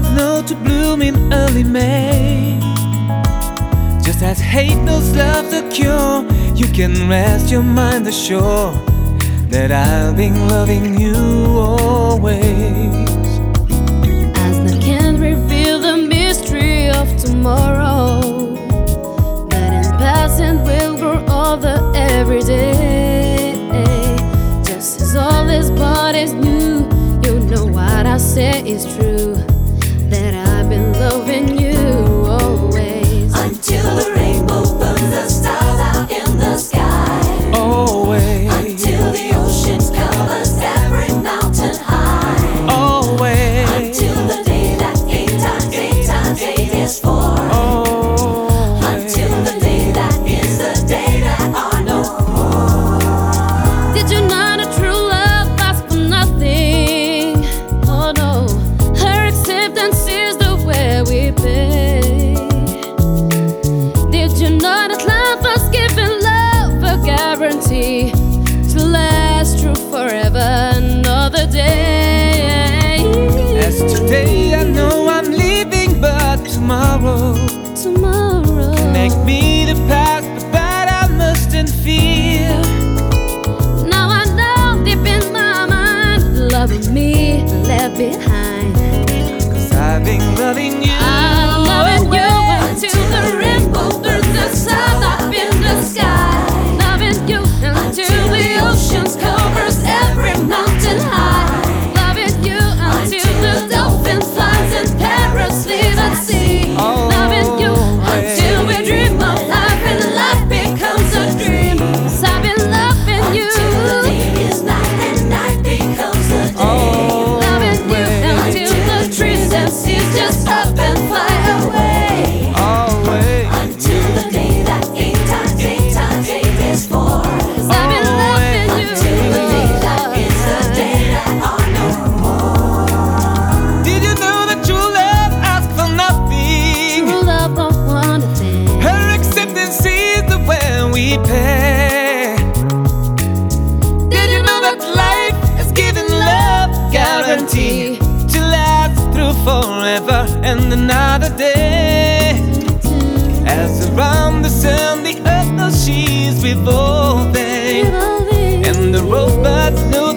rosebud's know to bloom in early May. Just as hate knows love's a cure, you can rest your mind assured that I've been loving you always. As I can't reveal the mystery of tomorrow, but in passing will grow older every day. Just as all this body's new, you know what I say is true, that I've been loving you always. Until the rainbow burns the stars out in the sky. Always. Until the ocean covers every mountain high. Always. Until the day that 8 times 8 times 8 is 4. Always. Until the day that is the day that are no more. Did you know that true love lasts for nothing? Oh no, her acceptance is the way we pay. Did you know that life was giving love a guarantee to last through forever another day? As today I know I'm leaving, but tomorrow make me the past, but that I mustn't fear. Now I know deep in my mind, loving me left behind. 'Cause I've been loving you. I'm loving you Until until the the rainbow rainbow burns the sun up in the sky. Loving you until the oceans covers every mountain high. Loving you until the dolphin flies and parrots live at sea. Loving you until we dream of life and life becomes a dream. 'Cause I've been loving you. Until the day is night and night becomes the day. Loving you until the trees and seas just up and fly away. Always. Until the day that 8 times 8 times 8 is 4. 'Cause I've been loving you. Until the day that is the day that are no more. Did you know that true love asks for nothing? True love don't want a thing. Her acceptance is the way we pay. Did you know that life is giving love guarantee to last through forever and another day? As around the sun the earth knows she's revolving, and the rosebuds know